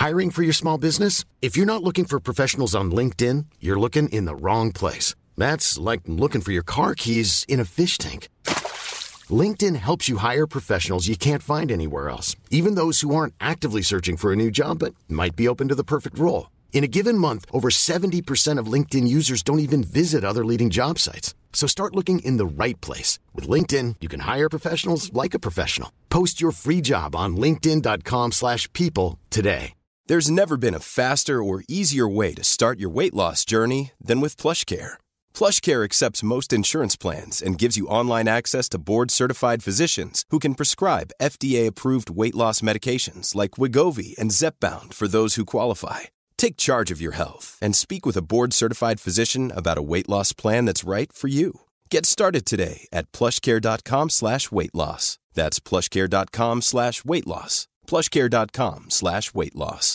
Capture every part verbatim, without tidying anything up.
Hiring for your small business? If you're not looking for professionals on LinkedIn, you're looking in the wrong place. That's like looking for your car keys in a fish tank. LinkedIn helps you hire professionals you can't find anywhere else, even those who aren't actively searching for a new job but might be open to the perfect role. In a given month, over seventy percent of LinkedIn users don't even visit other leading job sites. So start looking in the right place. With LinkedIn, you can hire professionals like a professional. Post your free job on linkedin.com slash people today. There's never been a faster or easier way to start your weight loss journey than with PlushCare. PlushCare accepts most insurance plans and gives you online access to board-certified physicians who can prescribe F D A-approved weight loss medications like Wegovy and Zepbound for those who qualify. Take charge of your health and speak with a board-certified physician about a weight loss plan that's right for you. Get started today at plushcare.com slash weight loss. That's plushcare.com slash weight loss. plushcare.com slash weight loss.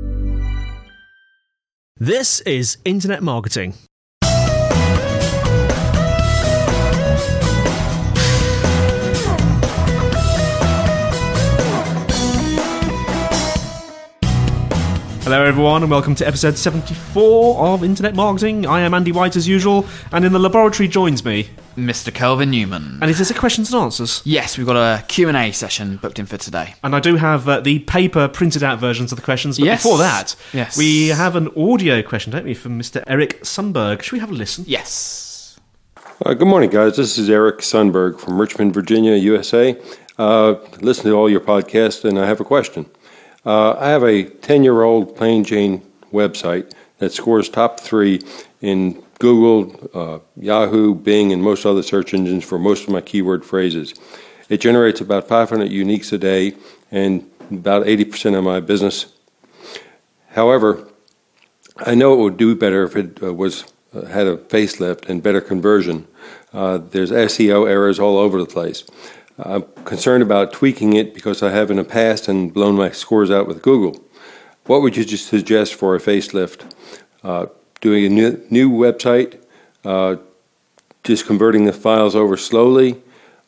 This is Internet Marketing. Hello everyone and welcome to episode seventy-four of Internet Marketing. I am Andy White as usual, and in the laboratory joins me Mister Kelvin Newman. And is this a questions and answers? Yes, we've got a Q and A session booked in for today. And I do have uh, the paper printed out versions of the questions, but yes. before that, yes. we have an audio question, don't we, from Mister Eric Sundberg. Should we have a listen? Yes. Uh, good morning, guys. This is Eric Sundberg from Richmond, Virginia, U S A. Uh, listen to all your podcasts, and I have a question. Uh, I have a ten-year-old plain Jane website that scores top three in Google, uh, Yahoo, Bing, and most other search engines for most of my keyword phrases. It generates about five hundred uniques a day and about eighty percent of my business. However, I know it would do better if it uh, was uh, had a facelift and better conversion. Uh, there's S E O errors all over the place. I'm concerned about tweaking it because I have in the past and blown my scores out with Google. What would you just suggest for a facelift? Uh, doing a new, new website, uh, just converting the files over slowly,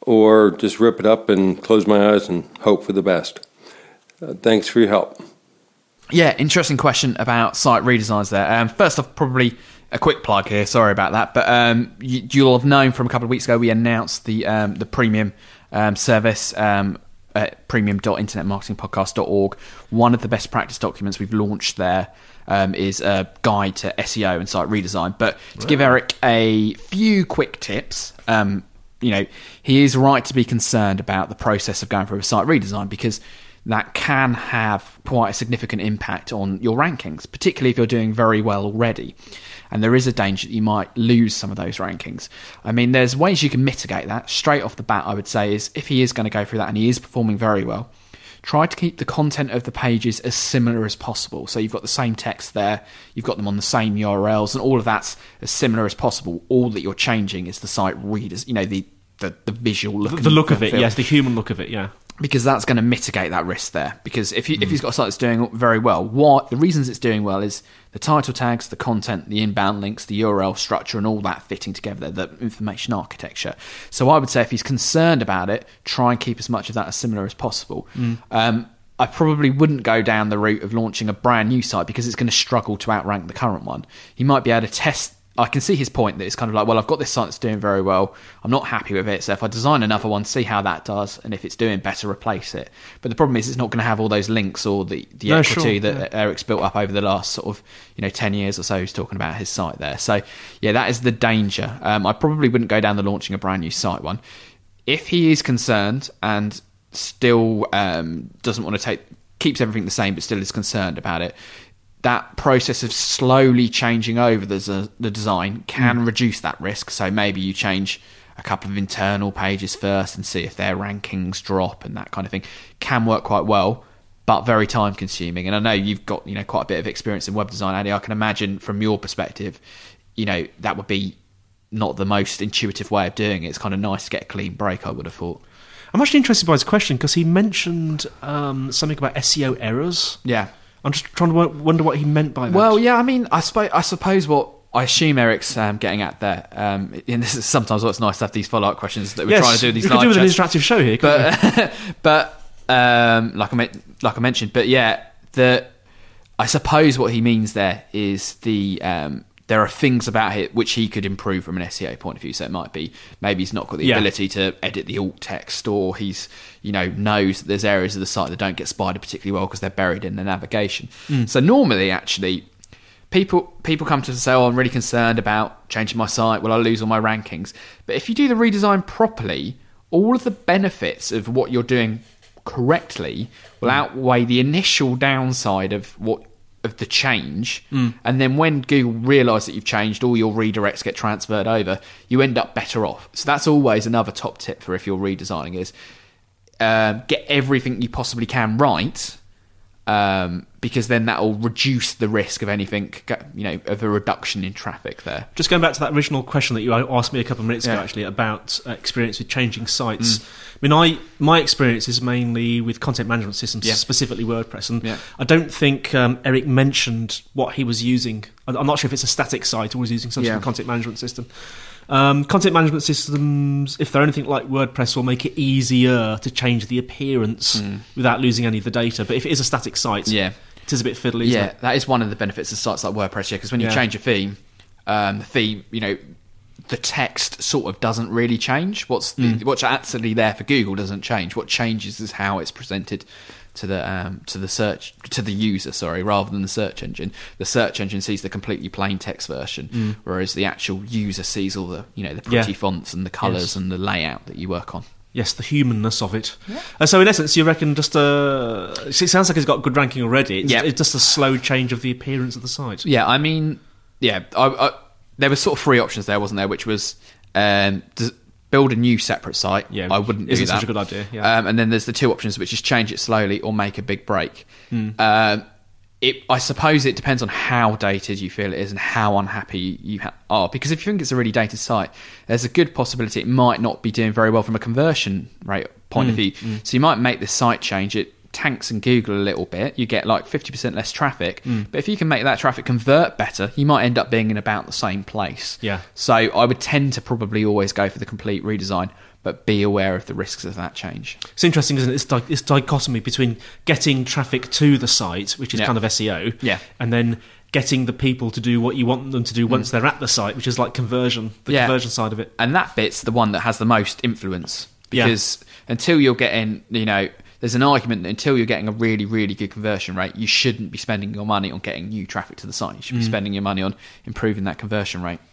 or just rip it up and close my eyes and hope for the best? Uh, thanks for your help. Yeah, interesting question about site redesigns there. Um, first off, probably a quick plug here. Sorry about that, but um, you, you'll have known from a couple of weeks ago we announced the um, the premium um, service um, at premium dot internet marketing podcast dot org. One of the best practice documents we've launched there um, is a guide to S E O and site redesign. But to wow. give Eric a few quick tips, um, you know, he is right to be concerned about the process of going through a site redesign because that can have quite a significant impact on your rankings, particularly if you're doing very well already. And there is a danger that you might lose some of those rankings. I mean, there's ways you can mitigate that. Straight off the bat, I would say, is if he is going to go through that and he is performing very well, try to keep the content of the pages as similar as possible. So you've got the same text there, you've got them on the same U R Ls, and all of that's as similar as possible. All that you're changing is the site readers, you know, the the, the visual look. The, the look of it, yes, the human look of it, yeah. Because that's going to mitigate that risk there. Because if you, mm. if he's got a site that's doing very well, what the reasons it's doing well is the title tags, the content, the inbound links, the U R L structure, and all that fitting together, the information architecture. So I would say if he's concerned about it, try and keep as much of that as similar as possible. Mm. Um, I probably wouldn't go down the route of launching a brand new site because it's going to struggle to outrank the current one. He might be able to test. I can see his point that it's kind of like, well, I've got this site that's doing very well. I'm not happy with it. So if I design another one, see how that does. And if it's doing better, replace it. But the problem is it's not going to have all those links or the, the no, equity sure, that yeah. Eric's built up over the last sort of, you know, ten years or so. He's talking about his site there. So yeah, that is the danger. Um, I probably wouldn't go down the launching a brand new site one. If he is concerned and still um, doesn't want to take, keeps everything the same, but still is concerned about it, that process of slowly changing over the, the design can mm. reduce that risk. So maybe you change a couple of internal pages first and see if their rankings drop and that kind of thing. Can work quite well, but very time consuming. And I know you've got, you know, quite a bit of experience in web design, Andy. I can imagine from your perspective, you know, that would be not the most intuitive way of doing it. It's kind of nice to get a clean break, I would have thought. I'm actually interested by his question because he mentioned um, something about S E O errors. Yeah. I'm just trying to wonder what he meant by that. Well, yeah, I mean, I suppose, I suppose what I assume Eric's um, getting at there, um, and this is sometimes what's nice to have these follow-up questions that we're yes, trying to do these we live could do with chats. an interactive show here, but, but um, like I like I mentioned, but yeah, the I suppose what he means there is the um, there are things about it which he could improve from an S E O point of view. So it might be maybe he's not got the Yeah. ability to edit the alt text, or he's you know knows that there's areas of the site that don't get spidered particularly well because they're buried in the navigation. Mm. So normally, actually, people people come to us and say, "Oh, I'm really concerned about changing my site. Will I lose all my rankings?" But if you do the redesign properly, all of the benefits of what you're doing correctly will outweigh the initial downside of what of the change. Mm. And then when Google realise that you've changed, all your redirects get transferred over, you end up better off. So that's always another top tip for if you're redesigning is um, get everything you possibly can right, um, because then that will reduce the risk of anything, you know, of a reduction in traffic there. Just going back to that original question that you asked me a couple of minutes ago, Yeah. actually, about uh, experience with changing sites. Mm. I mean, I my experience is mainly with content management systems, Yeah. specifically WordPress, and Yeah. I don't think um, Eric mentioned what he was using. I- I'm not sure if it's a static site or was using some Yeah. sort of content management system. Um, content management systems, if they're anything like WordPress, will make it easier to change the appearance Mm. without losing any of the data. But if it is a static site, Yeah. it is a bit fiddly, isn't Yeah, it? that is one of the benefits of sites like WordPress, yeah, because when you Yeah. change a theme, um, the theme, you know, the text sort of doesn't really change. What's the, Mm. what's actually there for Google doesn't change. What changes is how it's presented to the um, to the search to the user, sorry, rather than the search engine. The search engine sees the completely plain text version, Mm. whereas the actual user sees all the you know the pretty Yeah. fonts and the colours Yes. and the layout that you work on. Yes, the humanness of it. Uh, so in essence, you reckon just a... It sounds like it's got good ranking already. It's, Yeah. it's just a slow change of the appearance of the site. Yeah, I mean, yeah, I, I, there were sort of three options there, wasn't there? Which was um, to build a new separate site. Yeah, I wouldn't do isn't that. such a good idea, yeah. Um, and then there's the two options, which is change it slowly or make a big break. Mm. Um, it, I suppose it depends on how dated you feel it is and how unhappy you ha- are. Because if you think it's a really dated site, there's a good possibility it might not be doing very well from a conversion rate point of view. So you might make this site change. It tanks in Google a little bit. You get like fifty percent less traffic. But if you can make that traffic convert better, you might end up being in about the same place. Yeah. So I would tend to probably always go for the complete redesign, but be aware of the risks of that change. It's interesting, isn't it? This, di- this dichotomy between getting traffic to the site, which is Yeah. kind of S E O, Yeah. and then getting the people to do what you want them to do once they're at the site, which is like conversion, the Yeah. conversion side of it. And that bit's the one that has the most influence, Yeah. because until you're getting, you know, there's an argument that until you're getting a really, really good conversion rate, you shouldn't be spending your money on getting new traffic to the site. You should be spending your money on improving that conversion rate.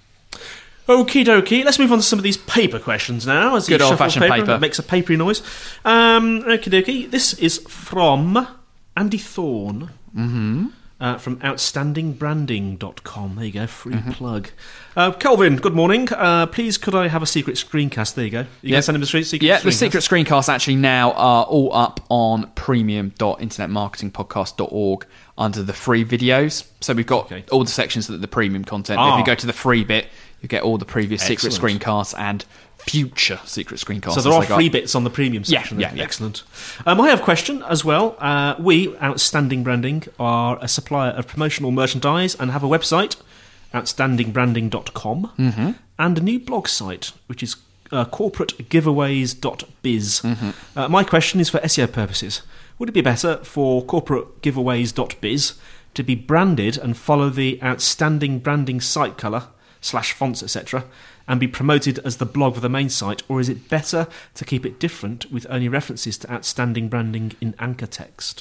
Okie dokie, let's move on to some of these paper questions now. As he Good shuffles old-fashioned paper. It makes a papery noise. Um, okie dokie, this is from Andy Thorne. Mm-hmm. Uh, from outstanding branding dot com. There you go, free Mm-hmm. plug. Uh, Kelvin, good morning. Uh, please, could I have a secret screencast? There you go. You Yeah. can send him the street secret Yeah, the screencast? secret screencasts actually now are all up on premium dot internet marketing podcast dot org under the free videos. So we've got Okay. all the sections that the premium content. Ah. If you go to the free bit, you get all the previous secret Excellent. screencasts and future secret screencasts. So there as are they go. free bits on the premium Yeah, section. yeah, yeah. Excellent. Um, I have a question as well. Uh, we, Outstanding Branding, are a supplier of promotional merchandise and have a website, outstanding branding dot com, Mm-hmm. and a new blog site, which is uh, corporate giveaways dot biz. Mm-hmm. Uh, my question is for S E O purposes. Would it be better for corporate giveaways dot biz to be branded and follow the Outstanding Branding site colour, slash fonts, et cetera, and be promoted as the blog for the main site, or is it better to keep it different with only references to Outstanding Branding in anchor text?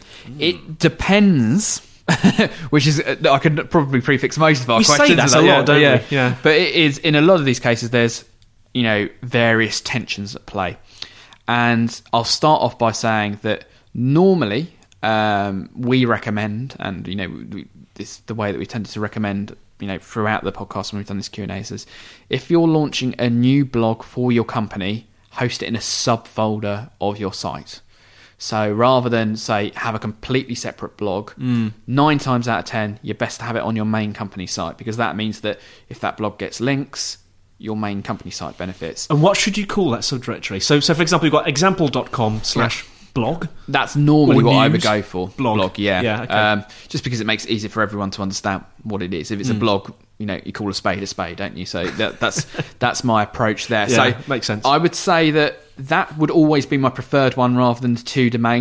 It depends. Which is, uh, I could probably prefix most of our We say questions. that with a lot, yeah, don't we? yeah. Yeah. But it is, in a lot of these cases, there's, you know, various tensions at play. And I'll start off by saying that normally um, we recommend, and, you know, we, this the way that we tended to recommend, you know, throughout the podcast when we've done this Q and A is, if you're launching a new blog for your company, host it in a subfolder of your site. So rather than, say, have a completely separate blog, mm. nine times out of ten, you're best to have it on your main company site, because that means that if that blog gets links, your main company site benefits. And what should you call that subdirectory? So, so for example, you've got example dot com slash blog. That's normally Or what I would news. go for. Blog. yeah. Yeah, okay. um, just because it makes it easier for everyone to understand what it is. If it's Mm. a blog, you know, you call a spade a spade, don't you? So that, that's that's my approach there. Yeah, so makes sense. I would say that that would always be my preferred one rather than the two domains.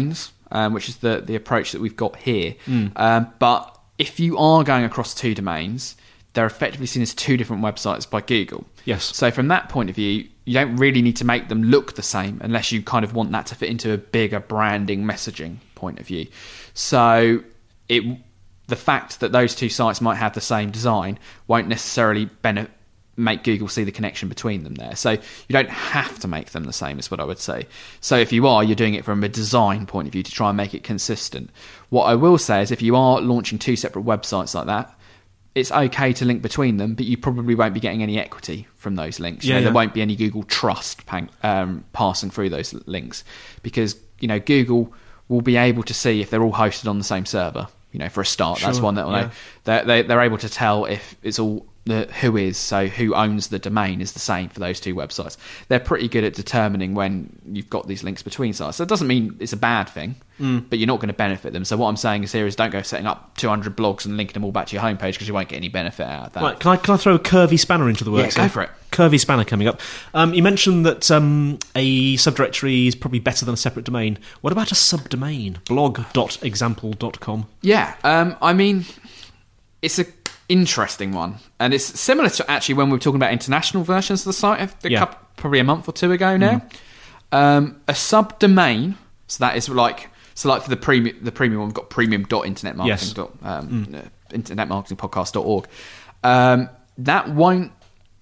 um, which is the, the approach that we've got here. Mm. Um, but if you are going across two domains, they're effectively seen as two different websites by Google. Yes. So from that point of view, you don't really need to make them look the same unless you kind of want that to fit into a bigger branding messaging point of view. So it the fact that those two sites might have the same design won't necessarily benefit make Google see the connection between them there. So you don't have to make them the same, is what I would say. So if you are, you're doing it from a design point of view to try and make it consistent. What I will say is if you are launching two separate websites like that, it's okay to link between them, but you probably won't be getting any equity from those links. You Yeah, know, yeah. There won't be any Google trust pang, um, passing through those links because, you know, Google will be able to see if they're all hosted on the same server. You know, for a start, Sure, that's one that yeah. know. They're, they, they're able to tell if it's all the who is, so who owns the domain is the same for those two websites. They're pretty good at determining when you've got these links between sites. So it doesn't mean it's a bad thing, Mm. but you're not going to benefit them. So what I'm saying is here is don't go setting up two hundred blogs and linking them all back to your homepage because you won't get any benefit out of that. Right, can I can I throw a curvy spanner into the works? Yeah, go here? for it. Curvy spanner coming up. Um, you mentioned that um, a subdirectory is probably better than a separate domain. What about a subdomain? blog dot example dot com. Yeah, um, I mean, it's a interesting one, and it's similar to actually when we were talking about international versions of the site a Yeah. couple, probably a month or two ago now. Mm. Um, a subdomain, so that is like so like for the premium the premium one, we've got premium dot internet marketing Yes. dot um, mm. uh, internet marketing podcast dot org. Um, that won't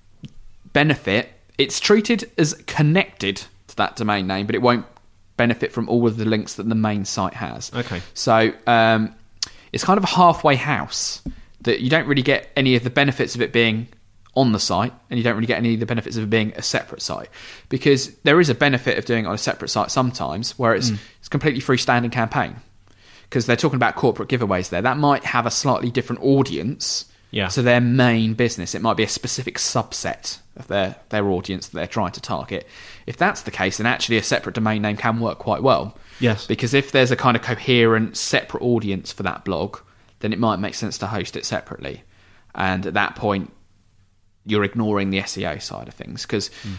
benefit. It's treated as connected to that domain name, but it won't benefit from all of the links that the main site has. Okay. So um, it's kind of a halfway house that you don't really get any of the benefits of it being on the site, and you don't really get any of the benefits of it being a separate site, because there is a benefit of doing it on a separate site sometimes where it's, mm. it's a completely freestanding campaign, because they're talking about corporate giveaways there. That might have a slightly different audience Yeah. to their main business. It might be a specific subset of their, their audience that they're trying to target. If that's the case, then actually a separate domain name can work quite well. Yes. Because if there's a kind of coherent separate audience for that blog, then it might make sense to host it separately. And at that point, you're ignoring the S E O side of things. Because mm.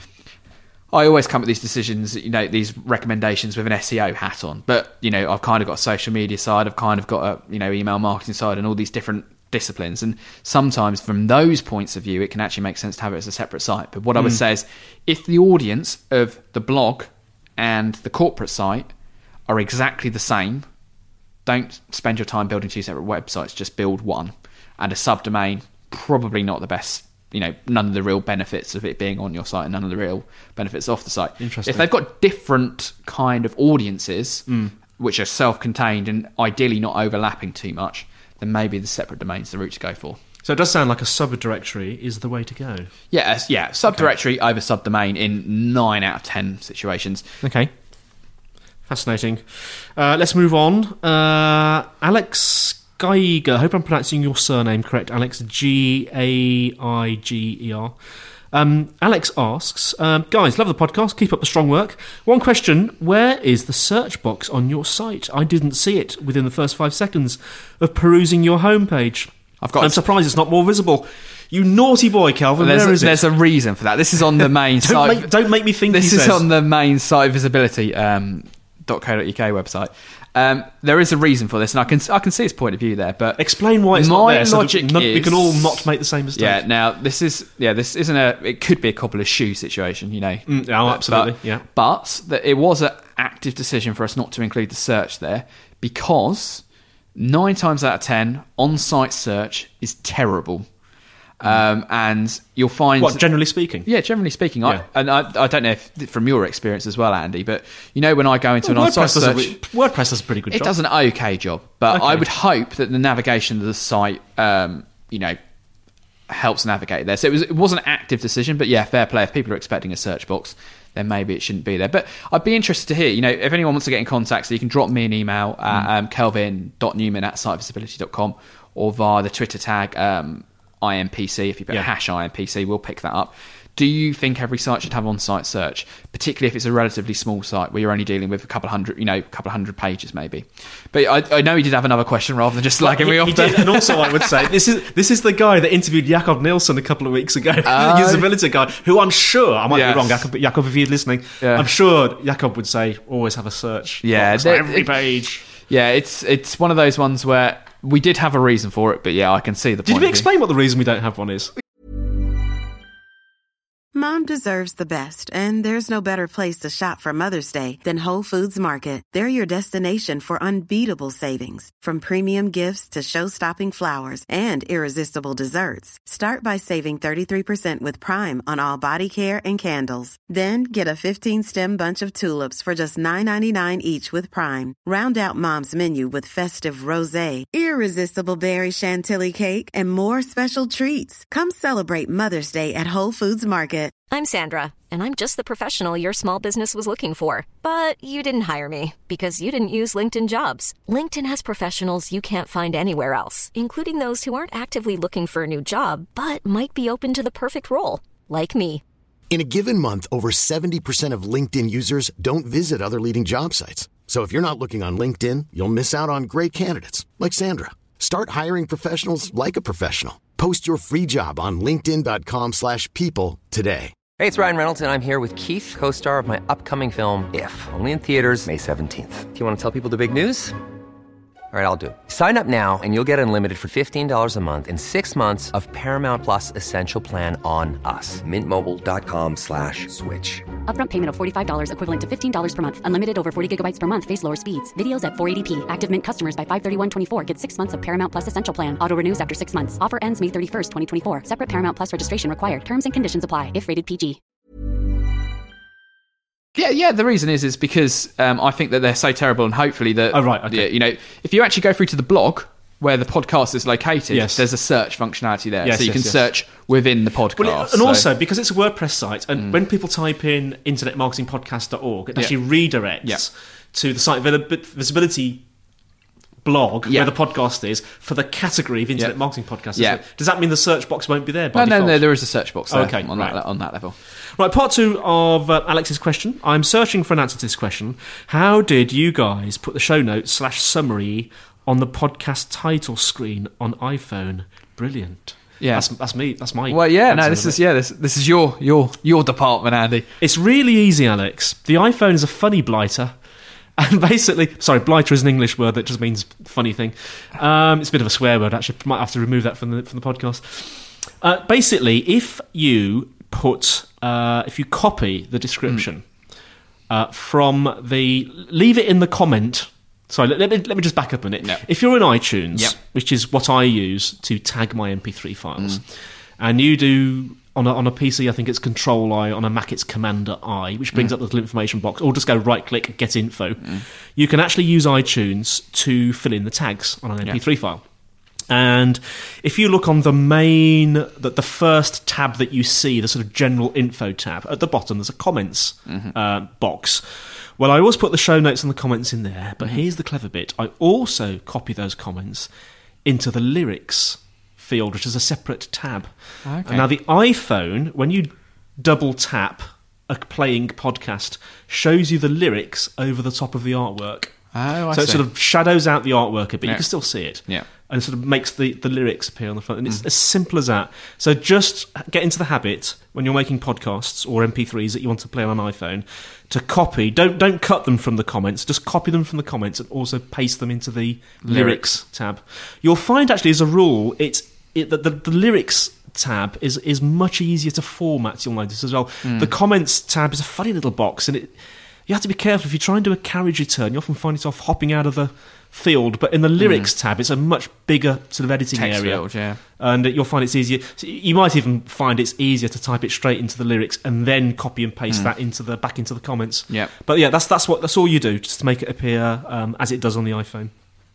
I always come at these decisions, you know, these recommendations with an S E O hat on. But, you know, I've kind of got a social media side, I've kind of got a, you know, email marketing side and all these different disciplines. And sometimes from those points of view, it can actually make sense to have it as a separate site. But what mm. I would say is, if the audience of the blog and the corporate site are exactly the same, don't spend your time building two separate websites, just build one. And a subdomain, probably not the best, you know, none of the real benefits of it being on your site and none of the real benefits off the site. Interesting. If they've got different kind of audiences, mm. which are self-contained and ideally not overlapping too much, then maybe the separate domain's the route to go for. So it does sound like a subdirectory is the way to go. Yeah, yeah, subdirectory okay. over subdomain in nine out of ten situations. Okay. Fascinating. Uh, let's move on. Uh, Alex Geiger. I hope I'm pronouncing your surname correct, Alex. G A I G E R. Um, Alex asks, um, guys, love the podcast. Keep up the strong work. One question, where is the search box on your site? I didn't see it within the first five seconds of perusing your homepage. I've got I'm surprised it's not more visible. You naughty boy, Calvin. There's, where is a, there's it? a reason for that. This is on the main don't site. Make, don't make me think This he is says. on the main site visibility um, .co.uk website. Um, there is a reason for this, and I can I can see his point of view there. But explain why it's my not there. So logic that we is, can all not make the same mistake. Yeah. Now this is yeah this isn't a it could be a cobbler's shoe situation, you know. Mm, oh, absolutely. But, yeah. But that it was an active decision for us not to include the search there because nine times out of ten on-site search is terrible. Um, and you'll find... What, generally speaking? Yeah, generally speaking. Yeah. I, and I, I don't know if from your experience as well, Andy, but you know when I go into well, an on-site WordPress does, search... a, WordPress does a pretty good it job. does an okay job, but Okay. I would hope that the navigation of the site, um, you know, helps navigate there. So it was, it was an active decision, but yeah, fair play. If people are expecting a search box, then maybe it shouldn't be there. But I'd be interested to hear, you know, if anyone wants to get in contact, so you can drop me an email at Mm. um, kelvin dot newman at site visibility dot com or via the Twitter tag... Um, I M P C, if you put Yeah. hash I M P C, we'll pick that up. Do you think every site should have on-site search, particularly if it's a relatively small site where you're only dealing with a couple of hundred, you know, a couple of hundred pages maybe? But I, I know he did have another question rather than just slagging he, me off. He there. did, and also I would say this is this is the guy that interviewed Jakob Nielsen a couple of weeks ago, Uh, the usability guy, who I'm sure I might yes. be wrong, Jakob, but Jakob, if you're listening, Yeah. I'm sure Jakob would say always have a search. Yeah, box they- on every it- page. Yeah, it's it's one of those ones where we did have a reason for it, but yeah, I can see the Did point. we of view. explain what the reason we don't have one is? Mom deserves the best, and there's no better place to shop for Mother's Day than Whole Foods Market. They're your destination for unbeatable savings, from premium gifts to show-stopping flowers and irresistible desserts. Start by saving thirty-three percent with Prime on all body care and candles. Then get a fifteen-stem bunch of tulips for just nine ninety-nine each with Prime. Round out Mom's menu with festive rosé, irresistible berry chantilly cake, and more special treats. Come celebrate Mother's Day at Whole Foods Market. I'm Sandra, and I'm just the professional your small business was looking for. But you didn't hire me because you didn't use LinkedIn Jobs. LinkedIn has professionals you can't find anywhere else, including those who aren't actively looking for a new job, but might be open to the perfect role, like me. In a given month, over seventy percent of LinkedIn users don't visit other leading job sites. So if you're not looking on LinkedIn, you'll miss out on great candidates like Sandra. Start hiring professionals like a professional. Post your free job on linkedin.com slash people today. Hey, it's Ryan Reynolds, and I'm here with Keith, co-star of my upcoming film, If, only in theaters May seventeenth. Do you want to tell people the big news? All right, I'll do it. Sign up now and you'll get unlimited for fifteen dollars a month and six months of Paramount Plus Essential Plan on us. Mint Mobile dot com slash switch. Upfront payment of forty-five dollars equivalent to fifteen dollars per month. Unlimited over forty gigabytes per month. Face lower speeds. Videos at four eighty p. Active Mint customers by five thirty-one twenty-four get six months of Paramount Plus Essential Plan. Auto renews after six months. Offer ends May thirty-first, twenty twenty-four. Separate Paramount Plus registration required. Terms and conditions apply if rated P G. Yeah, yeah. The reason is is because um, I think that they're so terrible, and hopefully that. Oh, right, okay. Yeah, you know, if you actually go through to the blog where the podcast is located, Yes. there's a search functionality there, Yes, so you yes, can yes. search within the podcast. Well, it- and so- also, because it's a WordPress site, and when people type in internet marketing podcast dot org, it Yeah. actually redirects Yeah. to the site vis- visibility blog Yeah. where the podcast is for the category of internet Yeah. marketing podcasts. Yeah. Does that mean the search box won't be there by no, no, default? no, there is a search box there Okay, on, right. that, on that level. Right, part two of uh, Alex's question. I'm searching for an answer to this question. How did you guys put the show notes slash summary on the podcast title screen on iPhone? Brilliant. Yeah. That's, that's me. That's my Well, yeah, no, answer this of is it. yeah, this this is your your your department, Andy. It's really easy, Alex. The iPhone is a funny blighter. And basically, sorry, blighter is an English word that just means funny thing. Um, it's a bit of a swear word, actually. Might have to remove that from the from the podcast. Uh, basically, if you put, uh, if you copy the description mm. uh, from the, leave it in the comment. Sorry, let, let, me, let me just back up a minute. Yep. If you're in iTunes, Yep. which is what I use to tag my M P three files, mm. and you do. On a, on a P C, I think it's Control I. On a Mac, it's Commander I, which brings Mm. up the little information box. Or just go right-click, Get Info. Mm. You can actually use iTunes to fill in the tags on an M P three yeah. file. And if you look on the main, the, the first tab that you see, the sort of General Info tab, at the bottom there's a Comments mm-hmm. uh, box. Well, I always put the show notes and the comments in there, but mm-hmm. here's the clever bit. I also copy those comments into the lyrics field, which is a separate tab. Okay. Now, the iPhone, when you double tap a playing podcast, shows you the lyrics over the top of the artwork. Oh, I so see. it sort of shadows out the artwork a bit. Yeah. You can still see it. Yeah. And it sort of makes the, the lyrics appear on the front. And it's Mm. as simple as that. So just get into the habit, when you're making podcasts or M P threes that you want to play on an iPhone, to copy. Don't don't cut them from the comments. Just copy them from the comments and also paste them into the lyrics, lyrics tab. You'll find, actually, as a rule, it's it, the, the, the lyrics tab is is much easier to format, you'll notice as well. Mm. The comments tab is a funny little box, and it you have to be careful. If you try and do a carriage return, you often find yourself hopping out of the field. But in the lyrics mm. tab, it's a much bigger sort of editing Text area. Field, yeah. And you'll find it's easier. So you might even find it's easier to type it straight into the lyrics and then copy and paste mm. that into the back into the comments. Yeah. But yeah, that's that's what that's all you do, just to make it appear um, as it does on the iPhone.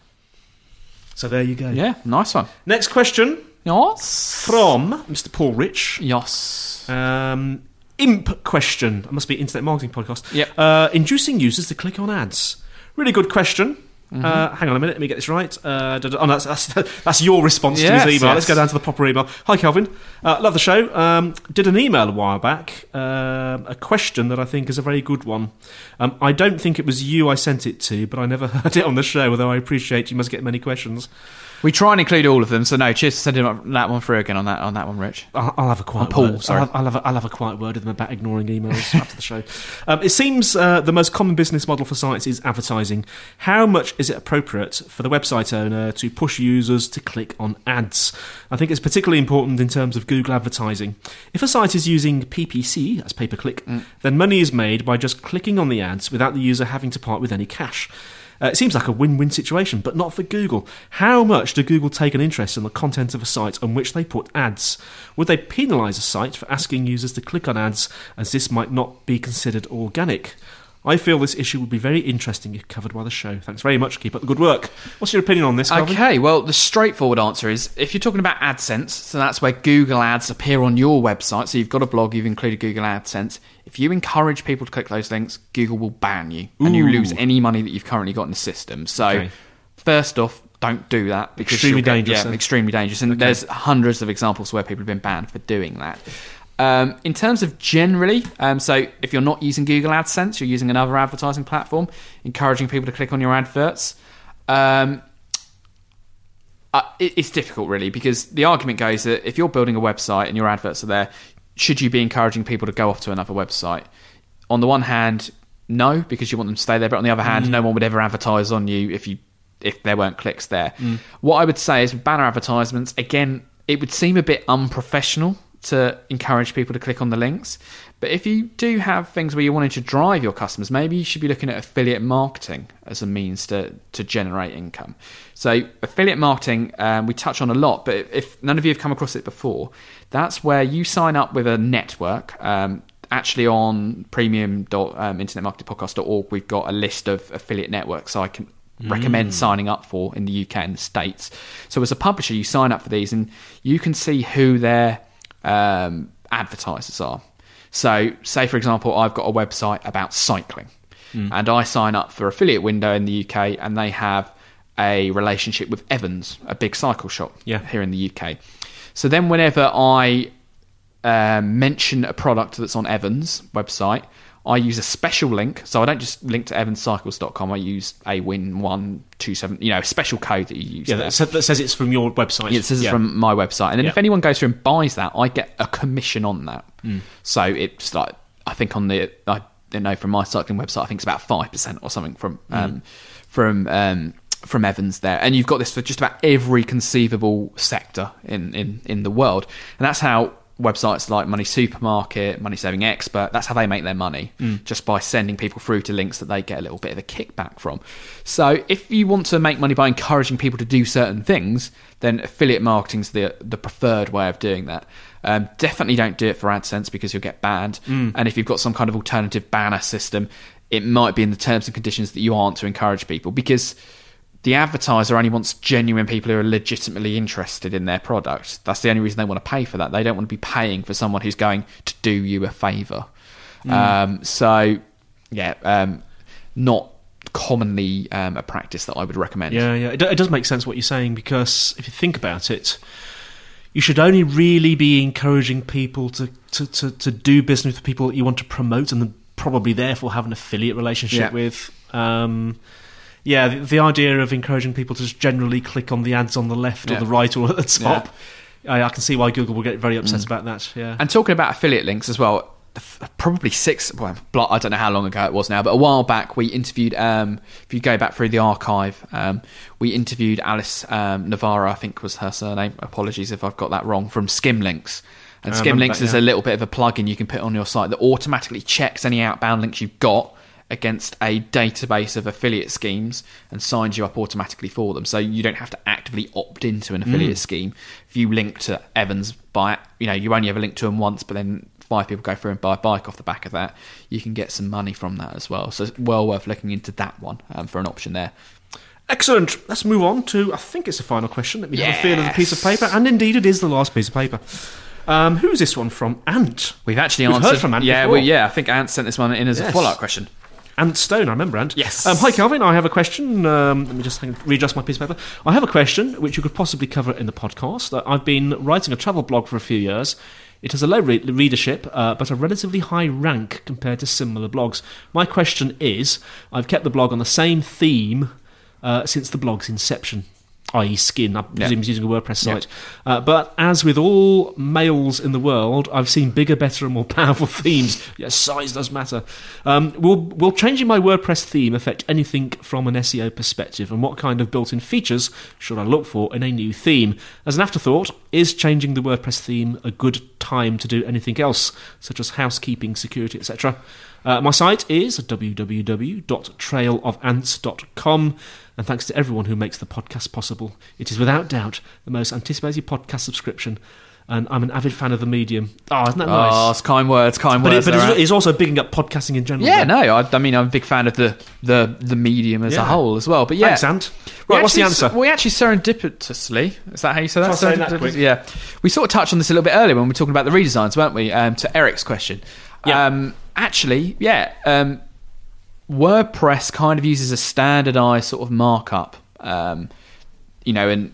So there you go. Yeah, nice one. Next question. Yes. From Mister Paul Rich. Yes. Um, imp question. It must be Internet Marketing Podcast. Yep. Uh, inducing users to click on ads. Really good question. Mm-hmm. Uh, hang on a minute, let me get this right. Uh, oh, no, that's, that's, that's your response yes, to his email. Yes. Let's go down to the proper email. Hi, Kelvin. Uh, love the show. Um, did an email a while back. Uh, a question that I think is a very good one. Um, I don't think it was you I sent it to, but I never heard it on the show, although I appreciate you must get many questions. We try and include all of them, so no, cheers for sending that one through again on that on that one, Rich. I'll, I'll have a quiet Paul, word. sorry. I'll, have, I'll, have a, I'll have a quiet word with them about ignoring emails after the show. Um, it seems uh, the most common business model for sites is advertising. How much is it appropriate for the website owner to push users to click on ads? I think it's particularly important in terms of Google advertising. If a site is using P P C, that's pay-per-click, mm. then money is made by just clicking on the ads without the user having to part with any cash. Uh, it seems like a win-win situation, but not for Google. How much do Google take an interest in the content of a site on which they put ads? Would they penalise a site for asking users to click on ads, as this might not be considered organic? I feel this issue would be very interesting if covered by the show. Thanks very much. Keep up the good work. What's your opinion on this, Calvin? Okay, well, the straightforward answer is, if you're talking about AdSense, so that's where Google ads appear on your website, so you've got a blog, you've included Google AdSense. If you encourage people to click those links, Google will ban you, Ooh. and you lose any money that you've currently got in the system. So, okay. First off, don't do that. Because extremely get, dangerous. Yeah, then. extremely dangerous. And okay. there's hundreds of examples where people have been banned for doing that. Um, in terms of generally, um, so if you're not using Google AdSense, you're using another advertising platform, encouraging people to click on your adverts, um, uh, it, it's difficult really, because the argument goes that if you're building a website and your adverts are there, should you be encouraging people to go off to another website? On the one hand, no, because you want them to stay there, but on the other hand, mm. no one would ever advertise on you if you if there weren't clicks there. Mm. What I would say is, with banner advertisements, again, it would seem a bit unprofessional to encourage people to click on the links. But if you do have things where you're wanting to drive your customers, maybe you should be looking at affiliate marketing as a means to, to generate income. So affiliate marketing, um, we touch on a lot, but if none of you have come across it before, that's where you sign up with a network. Um, actually on premium dot internet marketing podcast dot org, we've got a list of affiliate networks I can recommend mm. signing up for in the U K and the States. So as a publisher, you sign up for these and you can see who their um, advertisers are. So say, for example, I've got a website about cycling mm. and I sign up for affiliate window in the U K, and they have a relationship with Evans, a big cycle shop yeah. here in the U K. So then whenever I uh, mention a product that's on Evans' website, I use a special link. So I don't just link to evans cycles dot com. I use A W I N one two seven, you know, a special code that you use. Yeah, there. that, that says it's from your website. Yeah, it says yeah. it's from my website. And then yeah. if anyone goes through and buys that, I get a commission on that. Mm. So it's like, I think on the, I don't know, from my cycling website, I think it's about five percent or something from, mm. um, from, um, from Evans there. And you've got this for just about every conceivable sector in, in, in the world. And that's how websites like Money Supermarket, Money Saving Expert, that's how they make their money, mm. just by sending people through to links that they get a little bit of a kickback from. So if you want to make money by encouraging people to do certain things, then affiliate marketing's the the preferred way of doing that. Um, definitely don't do it for AdSense, because you'll get banned. Mm. And if you've got some kind of alternative banner system, it might be in the terms and conditions that you aren't to encourage people, because the advertiser only wants genuine people who are legitimately interested in their product. That's the only reason they want to pay for that. They don't want to be paying for someone who's going to do you a favour. Mm. Um, so, yeah, um, not commonly um, a practice that I would recommend. Yeah, yeah, it, it does make sense what you're saying, because if you think about it, you should only really be encouraging people to, to, to, to do business with people that you want to promote, and then probably therefore have an affiliate relationship yeah. with. Um, Yeah, the, the idea of encouraging people to just generally click on the ads on the left yeah. or the right or at the top, yeah. I, I can see why Google will get very upset mm. about that. Yeah. And talking about affiliate links as well, probably six, well, I don't know how long ago it was now, but a while back we interviewed, um, if you go back through the archive, um, we interviewed Alice um, Navarro, I think was her surname, apologies if I've got that wrong, from Skimlinks. And Skimlinks is yeah. a little bit of a plugin you can put on your site that automatically checks any outbound links you've got against a database of affiliate schemes and signs you up automatically for them. So you don't have to actively opt into an affiliate mm. scheme. If you link to Evans, by you know, you only ever link to them once, but then five people go through and buy a bike off the back of that, you can get some money from that as well. So it's well worth looking into that one um, for an option there. Excellent. Let's move on to, I think it's the final question. Let me yes. have a feel of the piece of paper. And indeed, it is the last piece of paper. Um, who's this one from? Ant. We've actually We've answered. heard from Ant yeah, before. well, yeah, I think Ant sent this one in as yes. a follow-up question. Ant Stone, I remember Ant. Yes. Um, hi, Calvin. I have a question. Um, let me just hang, readjust my piece of paper. I have a question which you could possibly cover in the podcast. Uh, I've been writing a travel blog for a few years. It has a low re- readership, uh, but a relatively high rank compared to similar blogs. My question is, I've kept the blog on the same theme uh, since the blog's inception. that is. Skin, I presume he's using a WordPress site. Yeah. Uh, but as with all males in the world, I've seen bigger, better and more powerful themes. Yes, size does matter. Um, will, will changing my WordPress theme affect anything from an S E O perspective? And what kind of built-in features should I look for in a new theme? As an afterthought, is changing the WordPress theme a good time to do anything else, such as housekeeping, security, et cetera? Uh, my site is w w w dot trail of ants dot com, and thanks to everyone who makes the podcast possible. It is without doubt the most anticipated podcast subscription, and I'm an avid fan of the medium. Oh, isn't that nice? Oh, it's kind words, kind but words. It, but it's, it's also bigging up podcasting in general. Yeah, then. no, I, I mean, I'm a big fan of the the, the medium as Yeah. a whole as well. But yeah, Thanks, Ant. Right, what's the actually- answer? We actually serendipitously, is that how you say that? Try saying that Serendipitously- quick. Yeah, we sort of touched on this a little bit earlier when we were talking about the redesigns, weren't we? Um, to Eric's question. Yeah. Um, actually, yeah, um, WordPress kind of uses a standardized sort of markup, um, you know, and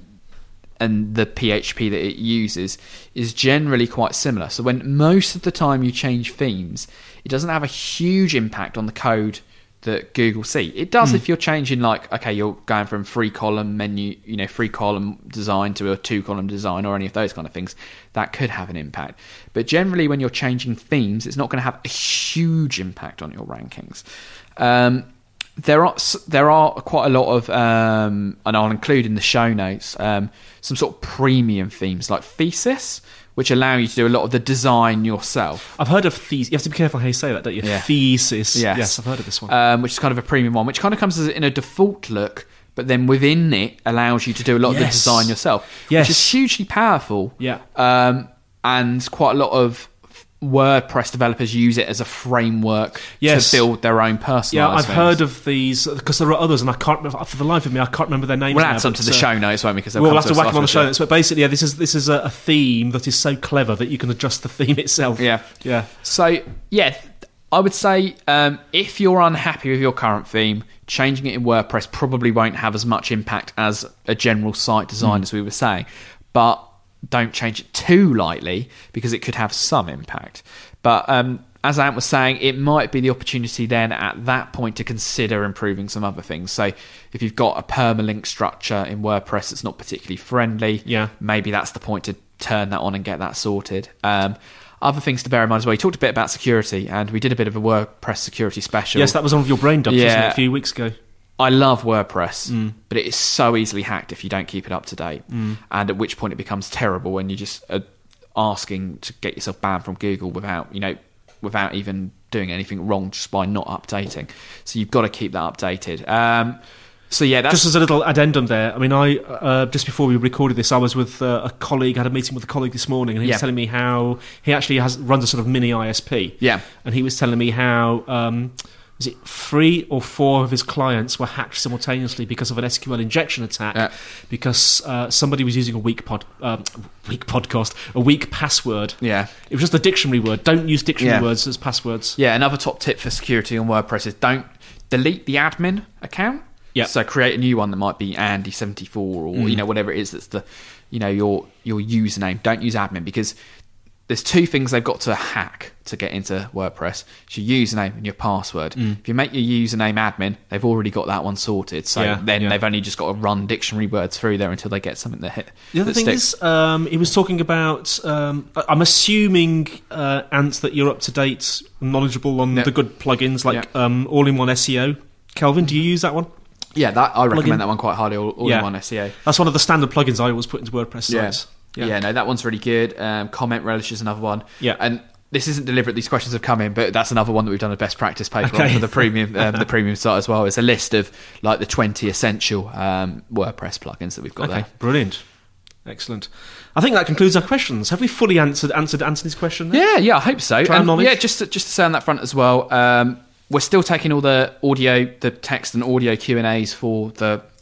and the P H P that it uses is generally quite similar. So when most of the time you change themes, it doesn't have a huge impact on the code that Google see. It does mm. if you're changing, like, okay, you're going from three column menu, you know, three column design to a two column design or any of those kind of things. That could have an impact. But generally when you're changing themes, it's not going to have a huge impact on your rankings. Um, there are there are quite a lot of, um, and I'll include in the show notes, um, some sort of premium themes like Thesis, which allow you to do a lot of the design yourself. I've heard of thesis. You have to be careful how you say that, don't you? Yeah. Thesis. Yes. yes, I've heard of this one. Um, which is kind of a premium one, which kind of comes as in a default look, but then within it allows you to do a lot of the Yes. design yourself, Yes. which is hugely powerful. Yeah. Um, and quite a lot of WordPress developers use it as a framework Yes. to build their own personalised Yeah, I've things. heard of these because there are others, and I can't remember for the life of me. I can't remember their names. We'll now, add some but, to the uh, show notes, won't we? Because they'll we'll come have to us whack them on the afterwards, show yeah. notes. But basically, yeah, this is this is a, a theme that is so clever that you can adjust the theme itself. Yeah. yeah. So, yeah, I would say um, if you're unhappy with your current theme, changing it in WordPress probably won't have as much impact as a general site design, Mm. as we were saying. But don't change it too lightly because it could have some impact. But um, as Ant was saying, it might be the opportunity then at that point to consider improving some other things. So if you've got a permalink structure in WordPress that's not particularly friendly, Yeah. maybe that's the point to turn that on and get that sorted. Um, other things to bear in mind as well. You talked a bit about security, and we did a bit of a WordPress security special. Yes, that was one of your brain dumps, wasn't Yeah. it, a few weeks ago? I love WordPress, Mm. but it is so easily hacked if you don't keep it up to date. Mm. And at which point it becomes terrible when you're just uh, asking to get yourself banned from Google without, you know, without even doing anything wrong just by not updating. So you've got to keep that updated. Um, so yeah, that's Just as a little addendum there, I mean, I uh, just before we recorded this, I was with uh, a colleague, I had a meeting with a colleague this morning, and he Yeah. was telling me how he actually has runs a sort of mini I S P. Yeah. And he was telling me how, um, was it three or four of his clients were hacked simultaneously because of an S Q L injection attack, Yeah. because uh, somebody was using a weak pod, um, weak podcast, a weak password. yeah. It was just a dictionary word. Don't use dictionary Yeah. words as passwords. Yeah, another top tip for security on WordPress is don't delete the admin account. Yeah. So create a new one that might be Andy seventy-four or Mm. you know whatever it is that's the you know your your username. Don't use admin because there's two things they've got to hack to get into WordPress. It's your username and your password. Mm. If you make your username admin, they've already got that one sorted. So Yeah, then yeah. they've only just got to run dictionary words through there until they get something that hit. The other that thing sticks. is, um, he was talking about. Um, I- I'm assuming, uh, Ant, that you're up to date, knowledgeable on Yeah. the good plugins like um, All-in-One S E O. Kelvin, do you use that one? yeah, that I recommend plugin. that one quite highly. All, all Yeah. in one S E O. That's one of the standard plugins I always put into WordPress sites. Yeah. no, that one's really good. Um, Comment Relish is another one. Yeah. And this isn't deliberate, these questions have come in, but that's another one that we've done a best practice paper Okay. on for the premium um, the premium site as well. It's a list of like the twenty essential um, WordPress plugins that we've got Okay, there. brilliant, excellent. I think that concludes our questions. Have we fully answered answered Anthony's question there? Yeah, yeah, I hope so. Trial And, knowledge? yeah, just to, just to say on that front as well, um, we're still taking all the audio, the text and audio Q and A's for the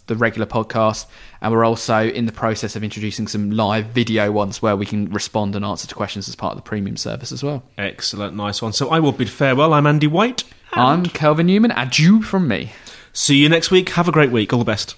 the regular podcast, and we're also in the process of introducing some live video ones where we can respond and answer to questions as part of the premium service as well. Excellent, nice one. So I will bid farewell. I'm Andy White. I'm Kelvin Newman. Adieu from me. See you next week. Have a great week. All the best.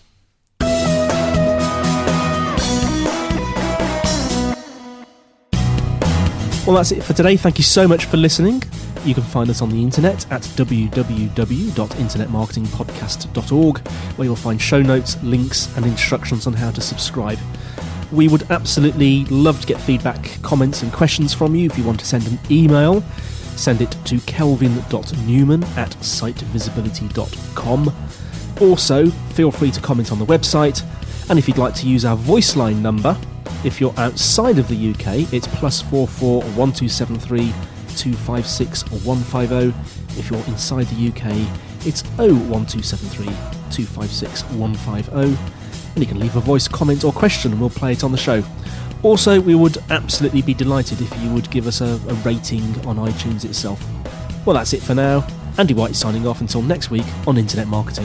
Well, that's it for today. Thank you so much for listening. You can find us on the internet at w w w dot internet marketing podcast dot org, where you'll find show notes, links, and instructions on how to subscribe. We would absolutely love to get feedback, comments, and questions from you. If you want to send an email, send it to kelvin dot newman at site visibility dot com. Also, feel free to comment on the website, and if you'd like to use our voice line number, if you're outside of the U K, it's plus four four one two seven three two five six one five zero. If you're inside the U K, it's oh one two seven three two five six one five zero. And you can leave a voice comment or question and we'll play it on the show. Also, we would absolutely be delighted if you would give us a, a rating on iTunes itself. Well, that's it for now. Andy White signing off until next week on Internet Marketing.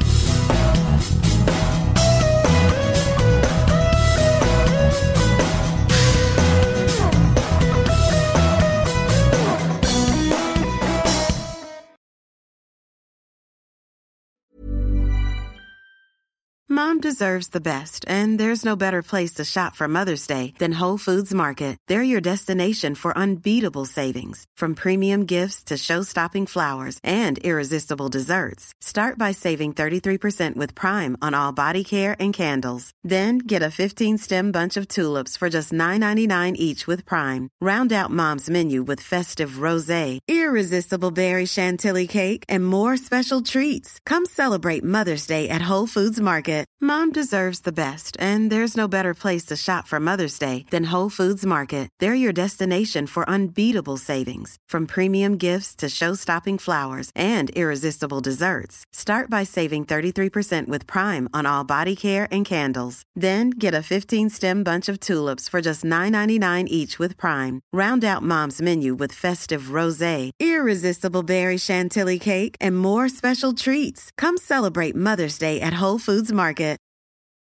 Mom deserves the best, and there's no better place to shop for Mother's Day than Whole Foods Market. They're your destination for unbeatable savings, from premium gifts to show-stopping flowers and irresistible desserts. Start by saving thirty-three percent with Prime on all body care and candles. Then get a fifteen-stem bunch of tulips for just nine ninety-nine each with Prime. Round out Mom's menu with festive rosé, irresistible berry chantilly cake, and more special treats. Come celebrate Mother's Day at Whole Foods Market. Mom deserves the best, and there's no better place to shop for Mother's Day than Whole Foods Market. They're your destination for unbeatable savings, from premium gifts to show-stopping flowers and irresistible desserts. Start by saving thirty-three percent with Prime on all body care and candles. Then get a fifteen-stem bunch of tulips for just nine ninety-nine each with Prime. Round out Mom's menu with festive rosé, irresistible berry chantilly cake, and more special treats. Come celebrate Mother's Day at Whole Foods Market.